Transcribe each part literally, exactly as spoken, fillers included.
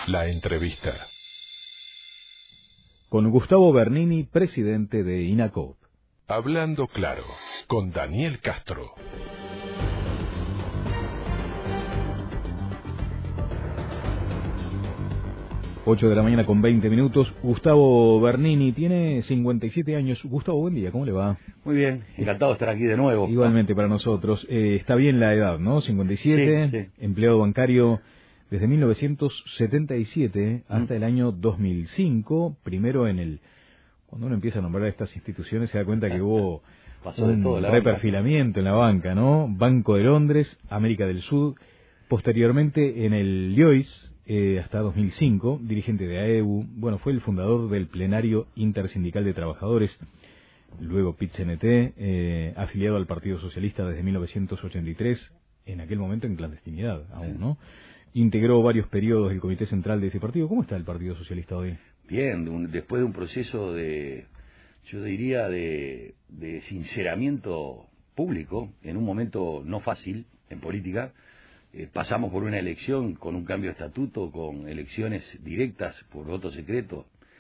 La entrevista. Con Gustavo Bernini, presidente de INACOP. Hablando claro, con Daniel Castro. ocho de la mañana con veinte minutos. Gustavo Bernini tiene cincuenta y siete años. Gustavo, buen día, ¿cómo le va? Muy bien, encantado de estar aquí de nuevo. Igualmente para nosotros. Eh, está bien la edad, ¿no? cincuenta y siete, Sí, sí. Empleado bancario desde mil novecientos setenta y siete hasta mm. el año dos mil cinco, primero en el... Cuando uno empieza a nombrar estas instituciones se da cuenta que hubo Pasó un de todo, la reperfilamiento banca. en la banca, ¿no? Banco de Londres, América del Sur, posteriormente en el Lloyds, eh, hasta dos mil cinco, dirigente de A E U, bueno, fue el fundador del Plenario Intersindical de Trabajadores, luego P I T C N T, eh, afiliado al Partido Socialista desde mil novecientos ochenta y tres, en aquel momento en clandestinidad aún, ¿no? Integró varios periodos del Comité Central de ese partido. ¿Cómo está el Partido Socialista hoy? Bien, un, después de un proceso de, yo diría, de, de sinceramiento público, en un momento no fácil en política, eh, pasamos por una elección con un cambio de estatuto, con elecciones directas por voto secreto.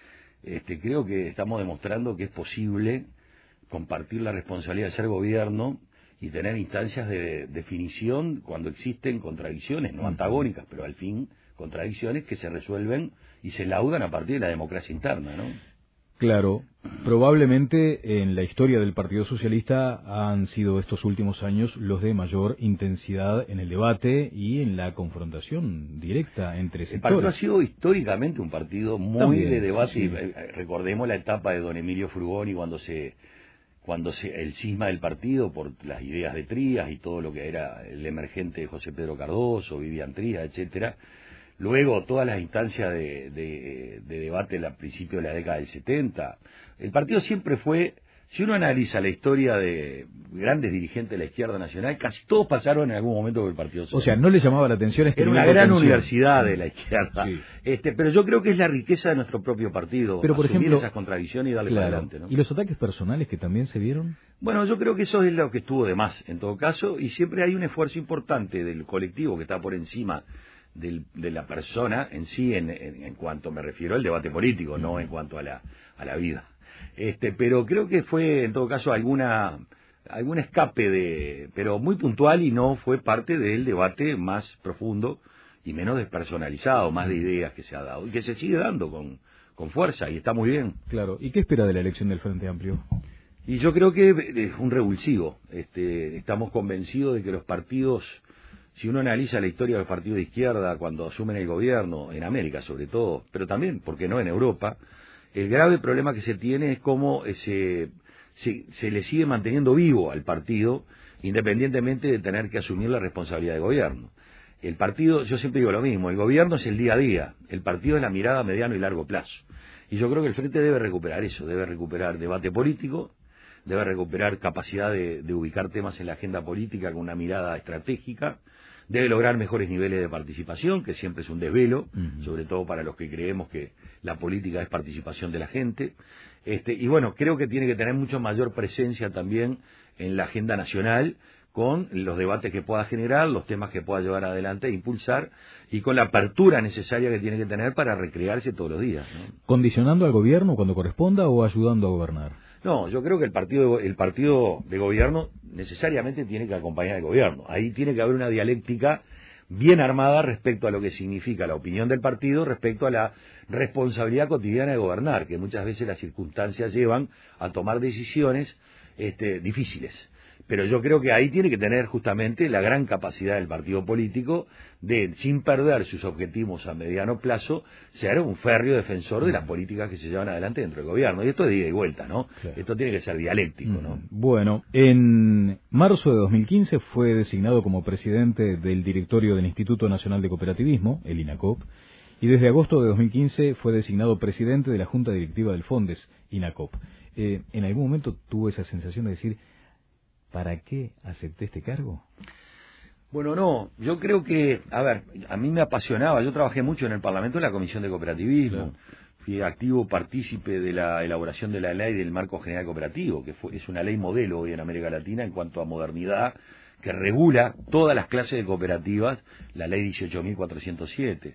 Este, creo que estamos demostrando que es posible compartir la responsabilidad de ser gobierno y tener instancias de definición cuando existen contradicciones, no antagónicas, pero al fin contradicciones que se resuelven y se laudan a partir de la democracia interna, ¿no? Claro, probablemente en la historia del Partido Socialista han sido estos últimos años los de mayor intensidad en el debate y en la confrontación directa entre sectores. El partido ha sido históricamente un partido muy También, de debate, sí, sí. Y recordemos la etapa de don Emilio Frugoni cuando se cuando se, el cisma del partido por las ideas de Trías y todo lo que era el emergente José Pedro Cardoso, Vivian Trías, etcétera. Luego todas las instancias de, de, de debate al principio de la década del setenta. El partido siempre fue, si uno analiza la historia de grandes dirigentes de la izquierda nacional, casi todos pasaron en algún momento por el Partido Socialista. O sea, no le llamaba la atención este Era una gran universidad de la izquierda. Sí. Este, pero yo creo que es la riqueza de nuestro propio partido, pero por asumir ejemplo, esas contradicciones y darle claro, para adelante, ¿no? ¿Y los ataques personales que también se vieron? Bueno, yo creo que eso es lo que estuvo de más, en todo caso, y siempre hay un esfuerzo importante del colectivo que está por encima del, de la persona en sí, en, en, en cuanto me refiero al debate político, uh-huh. no en cuanto a la, a la vida. Este, pero creo que fue, en todo caso, alguna algún escape de, pero muy puntual y no fue parte del debate más profundo y menos despersonalizado, más de ideas que se ha dado y que se sigue dando con, con fuerza y está muy bien. Claro. ¿Y qué espera de la elección del Frente Amplio? Y yo creo que es un revulsivo. Este, estamos convencidos de que los partidos, si uno analiza la historia de los partidos de izquierda cuando asumen el gobierno, en América sobre todo, pero también, ¿por qué no?, en Europa, el grave problema que se tiene es cómo se, se, se le sigue manteniendo vivo al partido, independientemente de tener que asumir la responsabilidad de gobierno. El partido, yo siempre digo lo mismo, el gobierno es el día a día, el partido es la mirada a mediano y largo plazo. Y yo creo que el Frente debe recuperar eso, debe recuperar debate político, debe recuperar capacidad de, de ubicar temas en la agenda política con una mirada estratégica, debe lograr mejores niveles de participación, que siempre es un desvelo, uh-huh. sobre todo para los que creemos que la política es participación de la gente. Este, y bueno, creo que tiene que tener mucho mayor presencia también en la agenda nacional, con los debates que pueda generar, los temas que pueda llevar adelante e impulsar, y con la apertura necesaria que tiene que tener para recrearse todos los días, ¿no? ¿Condicionando al gobierno cuando corresponda o ayudando a gobernar? No, yo creo que el partido, el partido de gobierno necesariamente tiene que acompañar al gobierno. Ahí tiene que haber una dialéctica bien armada respecto a lo que significa la opinión del partido, respecto a la responsabilidad cotidiana de gobernar, que muchas veces las circunstancias llevan a tomar decisiones este, difíciles. Pero yo creo que ahí tiene que tener justamente la gran capacidad del partido político de, sin perder sus objetivos a mediano plazo, ser un férreo defensor de las políticas que se llevan adelante dentro del gobierno. Y esto es de ida y vuelta, ¿no? Claro. Esto tiene que ser dialéctico, ¿no? Bueno, en marzo de dos mil quince fue designado como presidente del directorio del Instituto Nacional de Cooperativismo, el INACOP, y desde agosto de dos mil quince fue designado presidente de la Junta Directiva del Fondes, INACOP. Eh, ¿En algún momento tuvo esa sensación de decir, ¿para qué acepté este cargo? Bueno, no, yo creo que, a ver, a mí me apasionaba, yo trabajé mucho en el Parlamento en la Comisión de Cooperativismo, claro. Fui activo partícipe de la elaboración de la ley del Marco General Cooperativo, que fue, es una ley modelo hoy en América Latina en cuanto a modernidad, que regula todas las clases de cooperativas, la ley dieciocho mil cuatrocientos siete.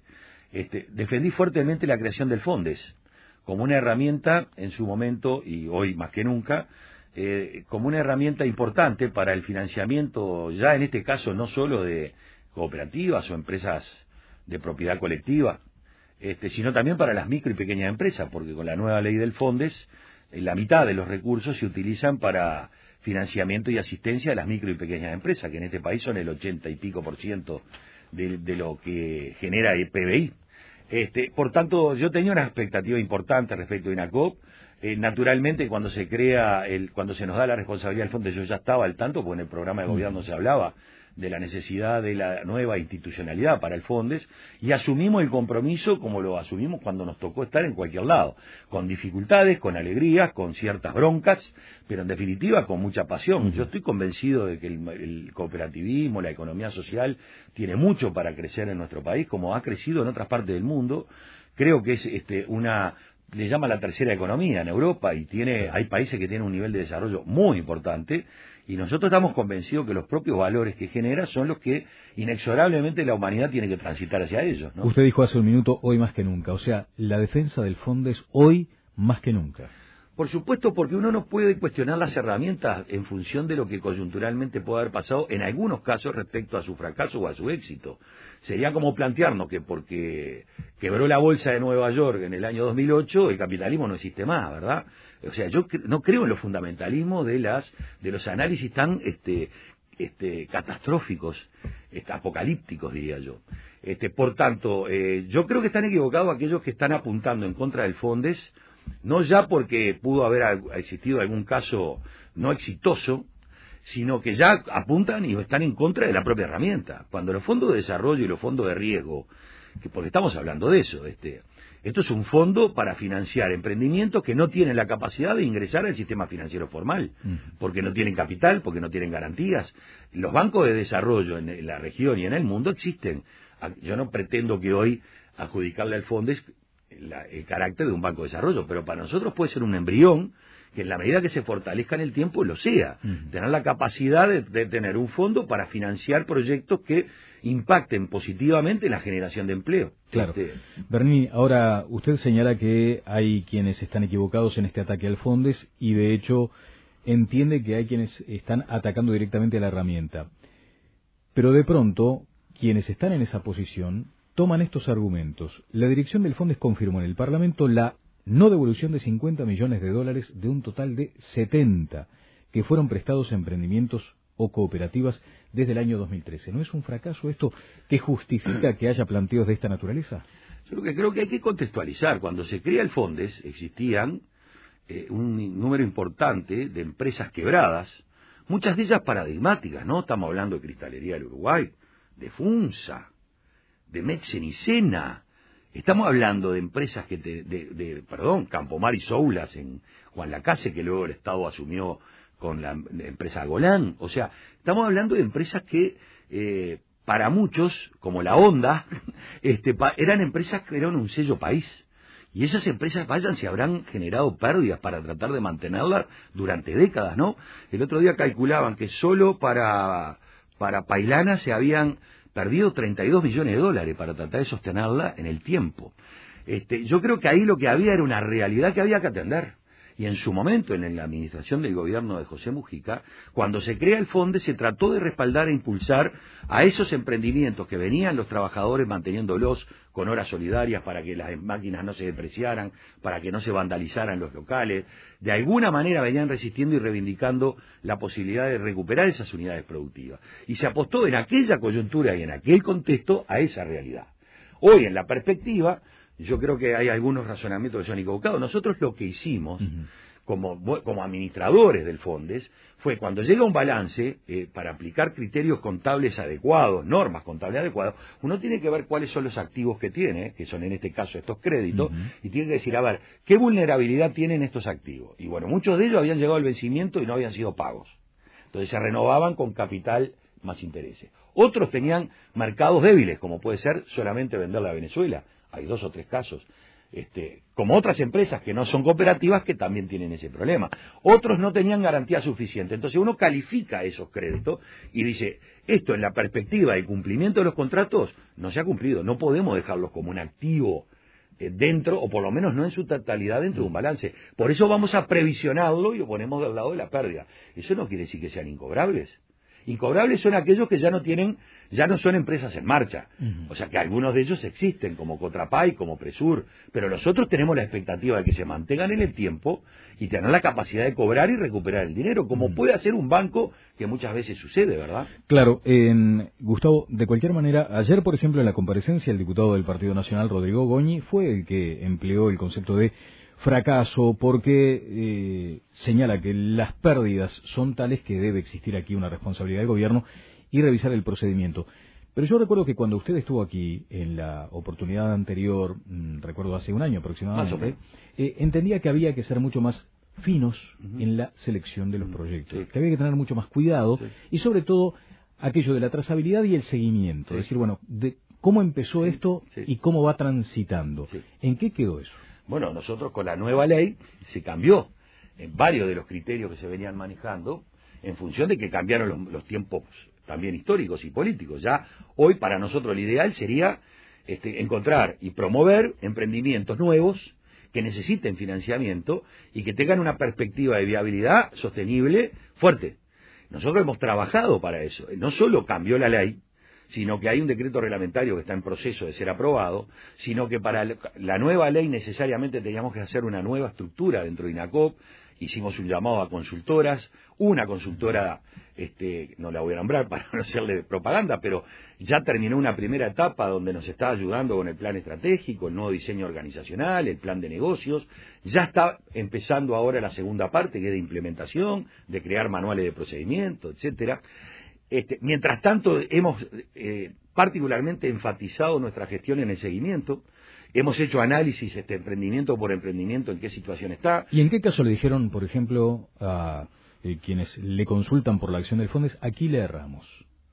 este, defendí fuertemente la creación del Fondes como una herramienta en su momento, y hoy más que nunca, eh, como una herramienta importante para el financiamiento, ya en este caso no solo de cooperativas o empresas de propiedad colectiva, este, sino también para las micro y pequeñas empresas, porque con la nueva ley del Fondes, la mitad de los recursos se utilizan para financiamiento y asistencia a las micro y pequeñas empresas, que en este país son el ochenta y pico por ciento de, de lo que genera el P B I. Este, por tanto, yo tenía una expectativa importante respecto de INACOP. Eh, naturalmente, cuando se crea, el, cuando se nos da la responsabilidad del fondo, yo ya estaba al tanto, porque en el programa de gobierno se hablaba de la necesidad de la nueva institucionalidad para el Fondes, y asumimos el compromiso como lo asumimos cuando nos tocó estar en cualquier lado, con dificultades, con alegrías, con ciertas broncas, pero en definitiva con mucha pasión. Yo estoy convencido de que el, el cooperativismo, la economía social, tiene mucho para crecer en nuestro país, como ha crecido en otras partes del mundo. Creo que es este, una... le llama la tercera economía en Europa, y tiene hay países que tienen un nivel de desarrollo muy importante, y nosotros estamos convencidos que los propios valores que genera son los que inexorablemente la humanidad tiene que transitar hacia ellos, ¿no? Usted dijo hace un minuto, hoy más que nunca, o sea, la defensa del Fondes hoy más que nunca. Por supuesto, porque uno no puede cuestionar las herramientas en función de lo que coyunturalmente puede haber pasado en algunos casos respecto a su fracaso o a su éxito. Sería como plantearnos que porque quebró la bolsa de Nueva York en el año dos mil ocho, el capitalismo no existe más, ¿verdad? O sea, yo cre- no creo en los fundamentalismos de las de los análisis tan este, este, catastróficos, este, apocalípticos, diría yo. Este, por tanto, eh, yo creo que están equivocados aquellos que están apuntando en contra del Fondes, no ya porque pudo haber existido algún caso no exitoso, sino que ya apuntan y están en contra de la propia herramienta. Cuando los fondos de desarrollo y los fondos de riesgo, que porque estamos hablando de eso, este, esto es un fondo para financiar emprendimientos que no tienen la capacidad de ingresar al sistema financiero formal, porque no tienen capital, porque no tienen garantías. Los bancos de desarrollo en la región y en el mundo existen. Yo no pretendo que hoy adjudicarle al Fondes La, el carácter de un banco de desarrollo, pero para nosotros puede ser un embrión que en la medida que se fortalezca en el tiempo lo sea, uh-huh. Tener la capacidad de, de tener un fondo para financiar proyectos que impacten positivamente en la generación de empleo. Claro. Este... Berni, ahora usted señala que hay quienes están equivocados en este ataque al Fondes y de hecho entiende que hay quienes están atacando directamente a la herramienta, pero de pronto quienes están en esa posición toman estos argumentos. La dirección del Fondes confirmó en el Parlamento la no devolución de cincuenta millones de dólares de un total de setenta que fueron prestados a emprendimientos o cooperativas desde el año dos mil trece. ¿No es un fracaso esto que justifica que haya planteos de esta naturaleza? Yo lo que creo que hay que contextualizar. Cuando se crea el Fondes existían eh, un número importante de empresas quebradas, muchas de ellas paradigmáticas, ¿no? Estamos hablando de Cristalería del Uruguay, de FUNSA, de Metzen y Sena. Estamos hablando de empresas que, de, de, de perdón, Campomar y Soulas en Juan Lacase, que luego el Estado asumió con la, la empresa Golán. O sea, estamos hablando de empresas que, eh, para muchos, como la Honda, este, pa, eran empresas que eran un sello país. Y esas empresas, vayan, se habrán generado pérdidas para tratar de mantenerlas durante décadas, ¿no? El otro día calculaban que solo para, para Pailana se habían perdido treinta y dos millones de dólares para tratar de sostenerla en el tiempo. Este, yo creo que ahí lo que había era una realidad que había que atender. Y en su momento, en la administración del gobierno de José Mujica, cuando se crea el Fondes, se trató de respaldar e impulsar a esos emprendimientos que venían los trabajadores manteniéndolos con horas solidarias para que las máquinas no se depreciaran, para que no se vandalizaran los locales. De alguna manera venían resistiendo y reivindicando la posibilidad de recuperar esas unidades productivas. Y se apostó en aquella coyuntura y en aquel contexto a esa realidad. Hoy, en la perspectiva, yo creo que hay algunos razonamientos que son equivocados. Nosotros lo que hicimos, uh-huh. como, como administradores del Fondes, fue cuando llega un balance, eh, para aplicar criterios contables adecuados, normas contables adecuadas, uno tiene que ver cuáles son los activos que tiene, que son en este caso estos créditos, uh-huh. y tiene que decir, a ver, ¿qué vulnerabilidad tienen estos activos? Y bueno, muchos de ellos habían llegado al vencimiento y no habían sido pagos. Entonces se renovaban con capital más intereses. Otros tenían mercados débiles, como puede ser solamente venderla a Venezuela. Hay dos o tres casos. Este, como otras empresas que no son cooperativas que también tienen ese problema. Otros no tenían garantía suficiente. Entonces uno califica esos créditos y dice, esto en la perspectiva de cumplimiento de los contratos no se ha cumplido. No podemos dejarlos como un activo eh, dentro, o por lo menos no en su totalidad dentro de un balance. Por eso vamos a previsionarlo y lo ponemos del lado de la pérdida. Eso no quiere decir que sean incobrables. Incobrables son aquellos que ya no tienen, ya no son empresas en marcha. Uh-huh. O sea que algunos de ellos existen, como Cotrapay, como Presur, pero nosotros tenemos la expectativa de que se mantengan en el tiempo y tener la capacidad de cobrar y recuperar el dinero, como uh-huh. puede hacer un banco, que muchas veces sucede, ¿verdad? Claro, eh, Gustavo, de cualquier manera, ayer, por ejemplo, en la comparecencia, el diputado del Partido Nacional, Rodrigo Goñi, fue el que empleó el concepto de fracaso, porque eh, señala que las pérdidas son tales que debe existir aquí una responsabilidad del gobierno y revisar el procedimiento. Pero yo recuerdo que cuando usted estuvo aquí en la oportunidad anterior, mmm, recuerdo hace un año aproximadamente, eh, entendía que había que ser mucho más finos uh-huh. en la selección de los proyectos, sí. que había que tener mucho más cuidado sí. y sobre todo aquello de la trazabilidad y el seguimiento, sí. es decir, bueno, de cómo empezó sí. esto sí. y cómo va transitando. Sí. ¿En qué quedó eso? Bueno, nosotros con la nueva ley se cambió en varios de los criterios que se venían manejando en función de que cambiaron los, los tiempos también históricos y políticos. Ya hoy para nosotros lo ideal sería este, encontrar y promover emprendimientos nuevos que necesiten financiamiento y que tengan una perspectiva de viabilidad sostenible fuerte. Nosotros hemos trabajado para eso. No solo cambió la ley, sino que hay un decreto reglamentario que está en proceso de ser aprobado, sino que para la nueva ley necesariamente teníamos que hacer una nueva estructura dentro de INACOP. Hicimos un llamado a consultoras, una consultora, este, no la voy a nombrar para no hacerle propaganda, pero ya terminó una primera etapa donde nos está ayudando con el plan estratégico, el nuevo diseño organizacional, el plan de negocios. Ya está empezando ahora la segunda parte, que es de implementación, de crear manuales de procedimiento, etcétera. Este, mientras tanto, hemos eh, particularmente enfatizado nuestra gestión en el seguimiento. Hemos hecho análisis este, emprendimiento por emprendimiento, en qué situación está. ¿Y en qué caso le dijeron, por ejemplo, a eh, quienes le consultan por la acción del Fondes, aquí le erramos?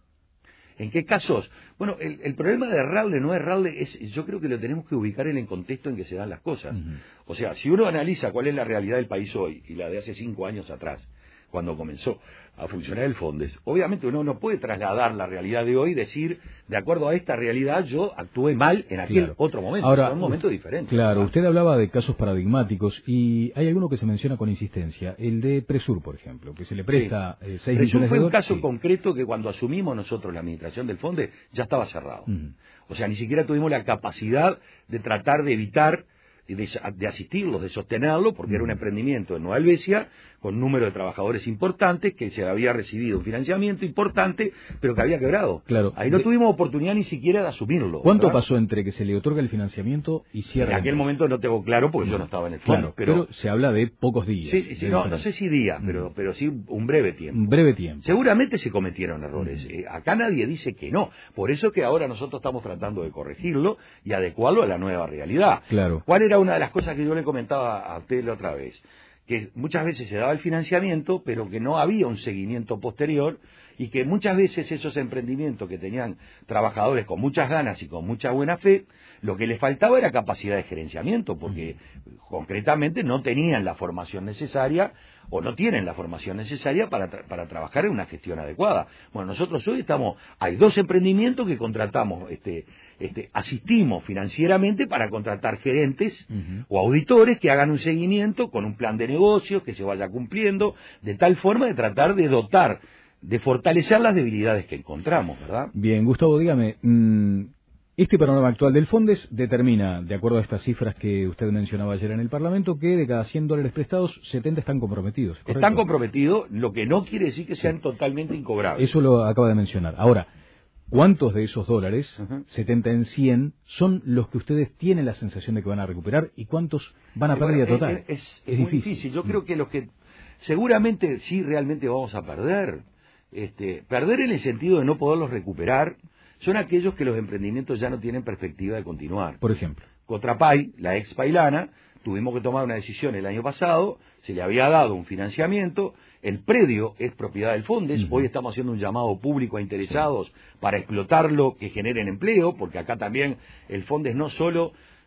¿En qué casos? Bueno, el, el problema de errarle, no errarle, es, yo creo que lo tenemos que ubicar en el contexto en que se dan las cosas. Uh-huh. O sea, si uno analiza cuál es la realidad del país hoy y la de hace cinco años atrás, cuando comenzó a funcionar el Fondes, obviamente uno no puede trasladar la realidad de hoy y decir, de acuerdo a esta realidad, yo actué mal en aquel claro. otro momento, ahora, en un momento diferente. Claro, usted hablaba de casos paradigmáticos y hay alguno que se menciona con insistencia, el de Presur, por ejemplo, que se le presta sí. eh, seis Presur millones fue de un caso sí. concreto que cuando asumimos nosotros la administración del Fondes ya estaba cerrado. Uh-huh. O sea, ni siquiera tuvimos la capacidad de tratar de evitar De, de asistirlos, de sostenerlo, porque era un emprendimiento en Nueva Helvecia, con un número de trabajadores importantes, que se había recibido un financiamiento importante, pero que había quebrado. Claro. Ahí no de... tuvimos oportunidad ni siquiera de asumirlo. ¿Cuánto ¿verdad? pasó entre que se le otorga el financiamiento y cierra? En aquel momento no tengo claro, porque no. yo no estaba en el fondo. Claro, pero, pero se habla de pocos días. Sí, sí, sí no, no sé si días, mm. pero, pero sí un breve tiempo. Un breve tiempo. Seguramente se cometieron errores. Mm. Eh, acá nadie dice que no. Por eso que ahora nosotros estamos tratando de corregirlo y adecuarlo a la nueva realidad. Claro. ¿Cuál era una de las cosas que yo le comentaba a usted la otra vez? Que muchas veces se daba el financiamiento, pero que no había un seguimiento posterior y que muchas veces esos emprendimientos que tenían trabajadores con muchas ganas y con mucha buena fe, lo que les faltaba era capacidad de gerenciamiento, porque concretamente no tenían la formación necesaria o no tienen la formación necesaria para, tra- para trabajar en una gestión adecuada. Bueno, nosotros hoy estamos, hay dos emprendimientos que contratamos, este, este, asistimos financieramente para contratar gerentes uh-huh. o auditores que hagan un seguimiento con un plan de negocios que se vaya cumpliendo, de tal forma de tratar de dotar, de fortalecer las debilidades que encontramos, ¿verdad? Bien, Gustavo, dígame, mmm, este panorama actual del Fondes determina, de acuerdo a estas cifras que usted mencionaba ayer en el Parlamento, que de cada cien dólares prestados, setenta están comprometidos, ¿correcto? Están comprometidos, lo que no quiere decir que sean sí. totalmente incobrables. Eso lo acaba de mencionar. Ahora, ¿cuántos de esos dólares, uh-huh. setenta en cien, son los que ustedes tienen la sensación de que van a recuperar y cuántos van a eh, pérdida bueno, total? Es, es, es, es muy difícil. difícil. Yo mm. creo que los que seguramente sí realmente vamos a perder, este, perder en el sentido de no poderlos recuperar, son aquellos que los emprendimientos ya no tienen perspectiva de continuar. Por ejemplo, Cotrapay, la ex Pailana, tuvimos que tomar una decisión el año pasado, se le había dado un financiamiento, el predio es propiedad del Fondes, uh-huh. hoy estamos haciendo un llamado público a interesados sí. para explotarlo, que generen empleo, porque acá también el Fondes no solo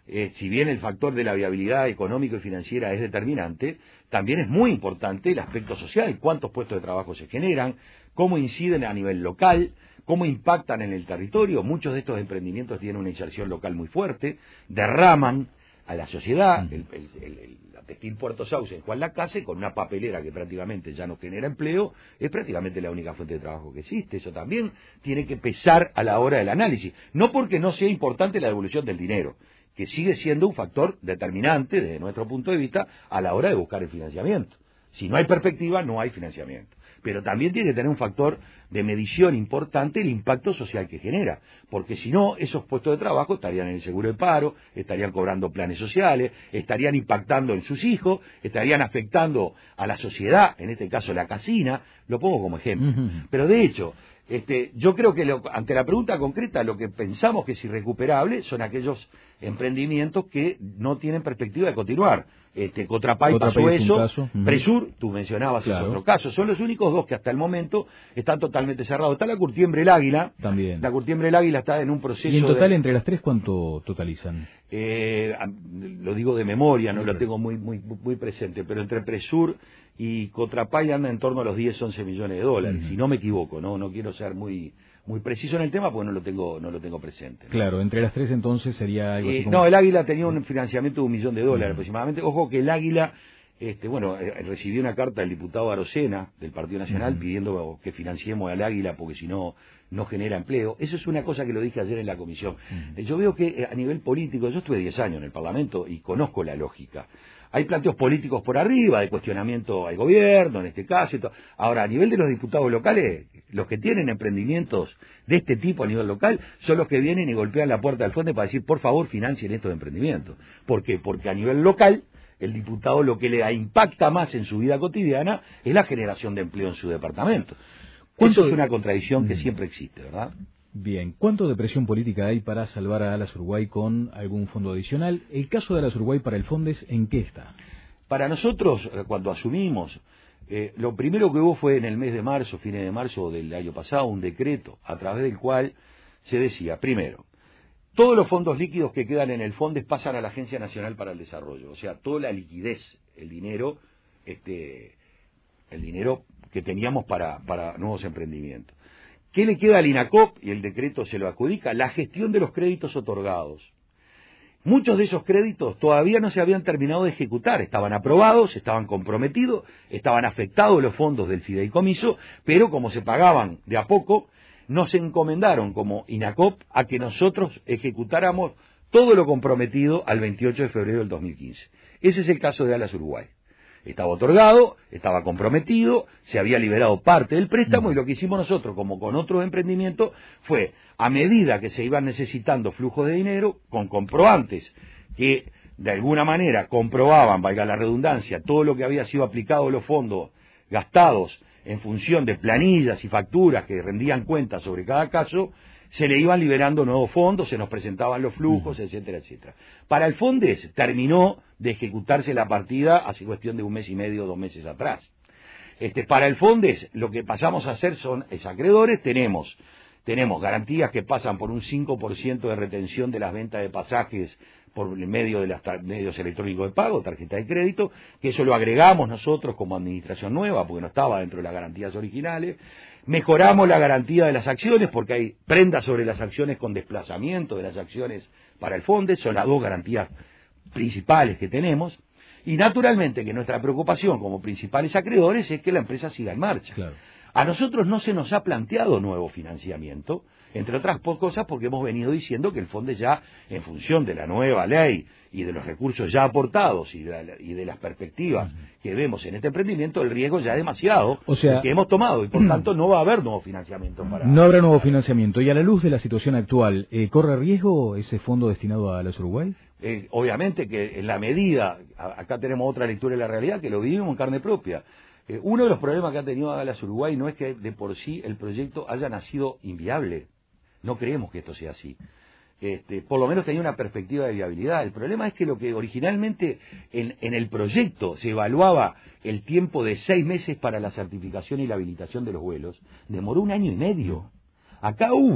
eh, si bien el factor de la viabilidad económico y financiera es determinante, también es muy importante el aspecto social, cuántos puestos de trabajo se generan, cómo inciden a nivel local, cómo impactan en el territorio. Muchos de estos emprendimientos tienen una inserción local muy fuerte, derraman a la sociedad. El, el, el, el, la Textil Puerto Sauce en Juan Lacase, con una papelera que prácticamente ya no genera empleo, es prácticamente la única fuente de trabajo que existe. Eso también tiene que pesar a la hora del análisis, no porque no sea importante la devolución del dinero, que sigue siendo un factor determinante desde nuestro punto de vista a la hora de buscar el financiamiento. Si no hay perspectiva, no hay financiamiento. Pero también tiene que tener un factor de medición importante el impacto social que genera, porque si no, esos puestos de trabajo estarían en el seguro de paro, estarían cobrando planes sociales, estarían impactando en sus hijos, estarían afectando a la sociedad, en este caso la casina, lo pongo como ejemplo. Uh-huh. Pero de hecho, este, yo creo que lo, ante la pregunta concreta, lo que pensamos que es irrecuperable son aquellos emprendimientos que no tienen perspectiva de continuar. Este, Cotrapay pasó eso, uh-huh. Presur, tú mencionabas claro. ese otro caso, son los únicos dos que hasta el momento están totalmente cerrados. Está la Curtiembre El Águila, también. La Curtiembre El Águila está en un proceso. ¿Y en total de, entre las tres cuánto totalizan? Eh, lo digo de memoria, no okay. lo tengo muy, muy, muy presente, pero entre Presur y Cotrapay anda en torno a los diez, once millones de dólares, uh-huh. si no me equivoco, no, no quiero ser muy muy preciso en el tema porque no lo tengo no lo tengo presente. ¿no? Claro, entre las tres entonces sería algo eh, así como... No, el Águila tenía un financiamiento de un millón de dólares uh-huh. aproximadamente. Ojo que el Águila, este, bueno, eh, recibí una carta del diputado Arocena del Partido Nacional uh-huh. pidiendo que financiemos al Águila porque si no, no genera empleo. Eso es una cosa que lo dije ayer en la comisión. Uh-huh. Yo veo que a nivel político, yo estuve diez años en el Parlamento y conozco la lógica. Hay planteos políticos por arriba, de cuestionamiento al gobierno, en este caso. Y todo. Ahora, a nivel de los diputados locales, los que tienen emprendimientos de este tipo a nivel local, son los que vienen y golpean la puerta del fondo para decir, por favor, financien estos emprendimientos. ¿Por qué? Porque a nivel local, el diputado lo que le impacta más en su vida cotidiana es la generación de empleo en su departamento. Eso es una contradicción que siempre existe, ¿verdad? Bien, ¿cuánto de presión política hay para salvar a Alas Uruguay con algún fondo adicional? El caso de Alas Uruguay para el Fondes, ¿en qué está? Para nosotros, cuando asumimos, eh, lo primero que hubo fue en el mes de marzo, fines de marzo del año pasado, un decreto a través del cual se decía, primero, todos los fondos líquidos que quedan en el Fondes pasan a la Agencia Nacional para el Desarrollo, o sea, toda la liquidez, el dinero, este, el dinero que teníamos para, para nuevos emprendimientos. ¿Qué le queda al INACOP? Y el decreto se lo adjudica, la gestión de los créditos otorgados. Muchos de esos créditos todavía no se habían terminado de ejecutar, estaban aprobados, estaban comprometidos, estaban afectados los fondos del fideicomiso, pero como se pagaban de a poco, nos encomendaron como INACOP a que nosotros ejecutáramos todo lo comprometido al veintiocho de febrero del dos mil quince. Ese es el caso de Alas Uruguay. Estaba otorgado, estaba comprometido, se había liberado parte del préstamo y lo que hicimos nosotros, como con otros emprendimientos, fue, a medida que se iban necesitando flujos de dinero, con comprobantes que de alguna manera comprobaban, valga la redundancia, todo lo que había sido aplicado a los fondos gastados en función de planillas y facturas que rendían cuentas sobre cada caso, se le iban liberando nuevos fondos, se nos presentaban los flujos, uh-huh. etcétera, etcétera. Para el Fondes terminó de ejecutarse la partida hace cuestión de un mes y medio, dos meses atrás. Este, para el Fondes lo que pasamos a hacer son, es acreedores, tenemos, tenemos garantías que pasan por un cinco por ciento de retención de las ventas de pasajes por medio de los medios electrónicos de pago, tarjeta de crédito, que eso lo agregamos nosotros como administración nueva, porque no estaba dentro de las garantías originales. Mejoramos la garantía de las acciones, porque hay prendas sobre las acciones con desplazamiento de las acciones para el Fondes, son las dos garantías principales que tenemos. Y naturalmente que nuestra preocupación como principales acreedores es que la empresa siga en marcha. Claro. A nosotros no se nos ha planteado nuevo financiamiento, entre otras cosas porque hemos venido diciendo que el Fondes ya, en función de la nueva ley y de los recursos ya aportados y de, la, y de las perspectivas que vemos en este emprendimiento, el riesgo ya es demasiado o sea, que hemos tomado y por tanto no va a haber nuevo financiamiento. Para No habrá nuevo financiamiento. Y a la luz de la situación actual, eh, ¿corre riesgo ese fondo destinado a Alas Uruguay? Eh, obviamente que en la medida, acá tenemos otra lectura de la realidad que lo vivimos en carne propia. Eh, uno de los problemas que ha tenido Alas Uruguay no es que de por sí el proyecto haya nacido inviable. No creemos que esto sea así. Este, por lo menos tenía una perspectiva de viabilidad. El problema es que lo que originalmente en, en el proyecto se evaluaba el tiempo de seis meses para la certificación y la habilitación de los vuelos, demoró un año y medio. Acá hubo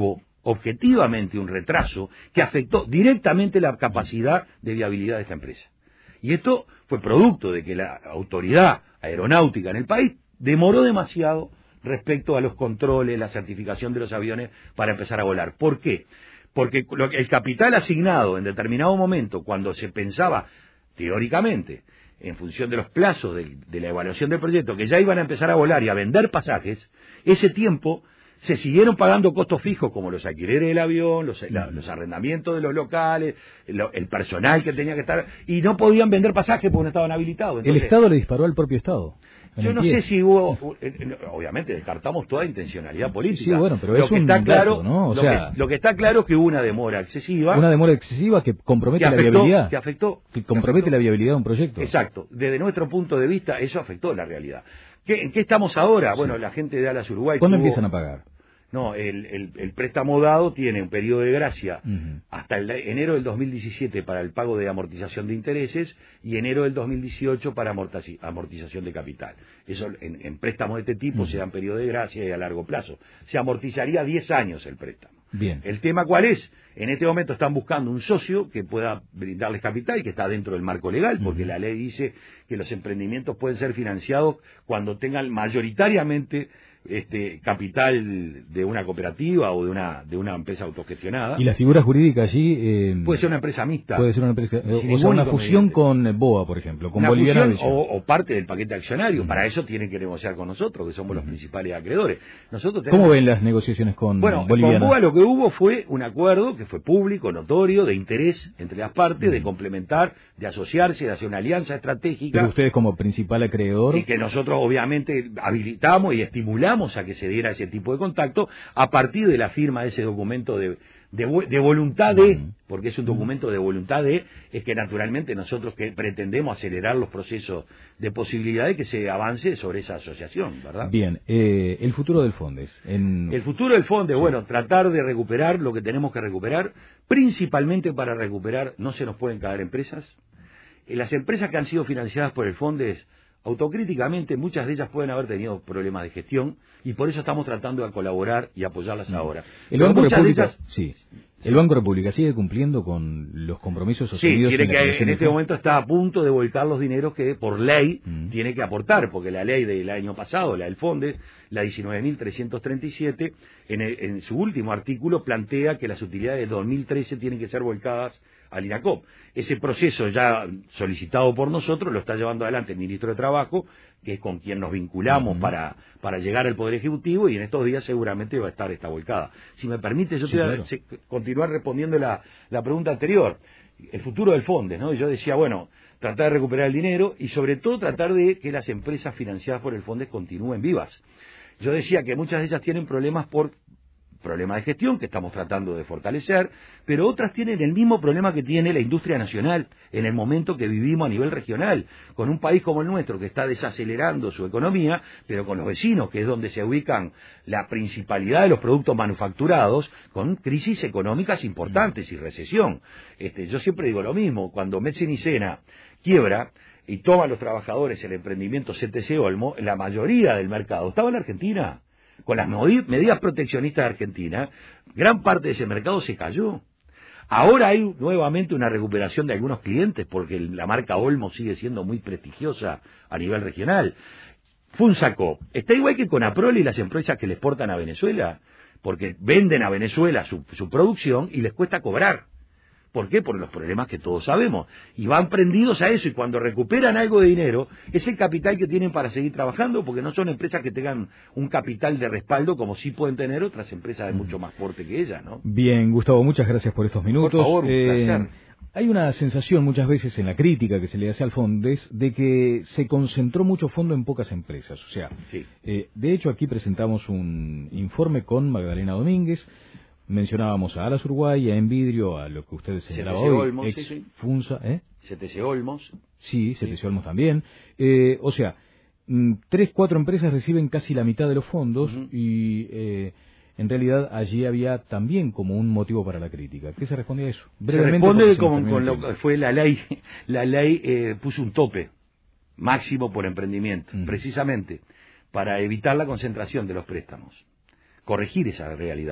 objetivamente un retraso que afectó directamente la capacidad de viabilidad de esta empresa. Y esto fue producto de que la autoridad aeronáutica en el país demoró demasiado respecto a los controles, la certificación de los aviones para empezar a volar. ¿Por qué? Porque el capital asignado en determinado momento, cuando se pensaba teóricamente, en función de los plazos de, de la evaluación del proyecto, que ya iban a empezar a volar y a vender pasajes, ese tiempo se siguieron pagando costos fijos como los alquileres del avión, los, la, los arrendamientos de los locales, lo, el personal que tenía que estar, y no podían vender pasajes porque no estaban habilitados. Entonces, el Estado le disparó al propio Estado. Yo no sé si hubo, obviamente descartamos toda intencionalidad política. Sí, bueno, pero lo es que un está claro, dato, ¿no? O lo, sea, que, lo que está claro es que hubo una demora excesiva. Una demora excesiva que compromete que afectó, la viabilidad. Que afectó. Que compromete que afectó. la viabilidad de un proyecto. Exacto. Desde nuestro punto de vista, eso afectó la realidad. ¿Qué, ¿En qué estamos ahora? Sí. Bueno, la gente de Alas Uruguay... ¿Cuándo tuvo... empiezan a pagar? No, el, el, el préstamo dado tiene un periodo de gracia uh-huh. hasta el enero del dos mil diecisiete para el pago de amortización de intereses y enero del dos mil dieciocho para amortiz- amortización de capital. Eso en, en préstamos de este tipo uh-huh. se dan periodo de gracia y a largo plazo. Se amortizaría diez años el préstamo. Bien. ¿El tema cuál es? En este momento están buscando un socio que pueda brindarles capital, que está dentro del marco legal, porque uh-huh. la ley dice que los emprendimientos pueden ser financiados cuando tengan mayoritariamente este capital de una cooperativa o de una de una empresa autogestionada. ¿Y la figura jurídica allí? Eh, puede ser una empresa mixta. Puede ser una empresa, o sea, una fusión con B O A, por ejemplo, con Boliviana fusión o, o parte del paquete accionario. Uh-huh. Para eso tienen que negociar con nosotros, que somos uh-huh. los principales acreedores. Nosotros tenemos... ¿Cómo ven las negociaciones con bueno, Boliviana? Con B O A lo que hubo fue un acuerdo que fue público, notorio, de interés entre las partes, uh-huh. de complementar, de asociarse, de hacer una alianza estratégica. Pero ustedes como principal acreedor... Y que nosotros obviamente habilitamos y estimulamos a que se diera ese tipo de contacto a partir de la firma de ese documento de, de, de voluntad de, porque es un documento de voluntad de, es que naturalmente nosotros que pretendemos acelerar los procesos de posibilidad de que se avance sobre esa asociación, ¿verdad? Bien, eh, el futuro del Fondes. En... El futuro del Fondes, sí. Bueno, tratar de recuperar lo que tenemos que recuperar, principalmente para recuperar, no se nos pueden caer empresas. Las empresas que han sido financiadas por el Fondes, autocríticamente, muchas de ellas pueden haber tenido problemas de gestión y por eso estamos tratando de colaborar y apoyarlas mm. ahora. El Banco República, ellas... sí. El Banco República sigue cumpliendo con los compromisos asumidos. Sí, tiene en, que, en este momento está a punto de volcar los dineros que por ley mm. tiene que aportar, porque la ley del año pasado, la del Fondes, la diecinueve mil trescientos treinta y siete, en, el, en su último artículo plantea que las utilidades de dos mil trece tienen que ser volcadas al INACOP. Ese proceso ya solicitado por nosotros lo está llevando adelante el Ministro de Trabajo, que es con quien nos vinculamos uh-huh. para, para llegar al Poder Ejecutivo, y en estos días seguramente va a estar esta volcada. Si me permite, yo sí, te voy a claro. continuar respondiendo la, la pregunta anterior. El futuro del Fondes, ¿no? Yo decía, bueno, tratar de recuperar el dinero y sobre todo tratar de que las empresas financiadas por el Fondes continúen vivas. Yo decía que muchas de ellas tienen problemas por problema de gestión que estamos tratando de fortalecer, pero otras tienen el mismo problema que tiene la industria nacional en el momento que vivimos a nivel regional, con un país como el nuestro que está desacelerando su economía, pero con los vecinos, que es donde se ubican la principalidad de los productos manufacturados, con crisis económicas importantes y recesión. Este, yo siempre digo lo mismo, cuando Metzen y Sena quiebra y toman los trabajadores el emprendimiento C T C Olmo, la mayoría del mercado estaba en la Argentina. Con las medidas proteccionistas de Argentina, gran parte de ese mercado se cayó. Ahora hay nuevamente una recuperación de algunos clientes, porque la marca Olmo sigue siendo muy prestigiosa a nivel regional. Funsacop está igual que Conaprol y las empresas que le exportan a Venezuela, porque venden a Venezuela su, su producción y les cuesta cobrar. ¿Por qué? Por los problemas que todos sabemos. Y van prendidos a eso, y cuando recuperan algo de dinero, es el capital que tienen para seguir trabajando, porque no son empresas que tengan un capital de respaldo como sí pueden tener otras empresas de mucho más porte que ellas, ¿no? Bien, Gustavo, muchas gracias por estos minutos. Por favor, un eh, placer. Hay una sensación muchas veces en la crítica que se le hace al Fondes de que se concentró mucho fondo en pocas empresas. O sea, sí. eh, de hecho aquí presentamos un informe con Magdalena Domínguez. Mencionábamos a Alas Uruguay, a Envidrio, a lo que ustedes señalaban hoy, Olmos, ex sí, sí. Funsa, ¿eh? C T C Olmos. Sí, C T C Olmos también. Eh, o sea, m, tres, cuatro empresas reciben casi la mitad de los fondos uh-huh. y eh, en realidad allí había también como un motivo para la crítica. ¿Qué se responde a eso? Brevemente, se responde con, con lo que fue la ley. La ley eh, puso un tope máximo por emprendimiento, uh-huh. precisamente para evitar la concentración de los préstamos, corregir esa realidad.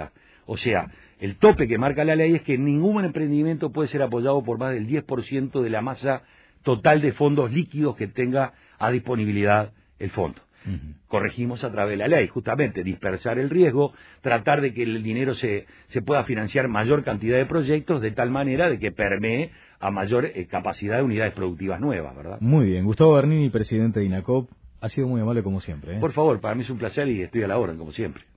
O sea, el tope que marca la ley es que ningún emprendimiento puede ser apoyado por más del diez por ciento de la masa total de fondos líquidos que tenga a disponibilidad el fondo. Uh-huh. Corregimos a través de la ley, justamente, dispersar el riesgo, tratar de que el dinero se, se pueda financiar mayor cantidad de proyectos de tal manera de que permee a mayor eh, capacidad de unidades productivas nuevas, ¿verdad? Muy bien. Gustavo Bernini, presidente de INACOP, ha sido muy amable como siempre, ¿eh? Por favor, para mí es un placer y estoy a la orden como siempre.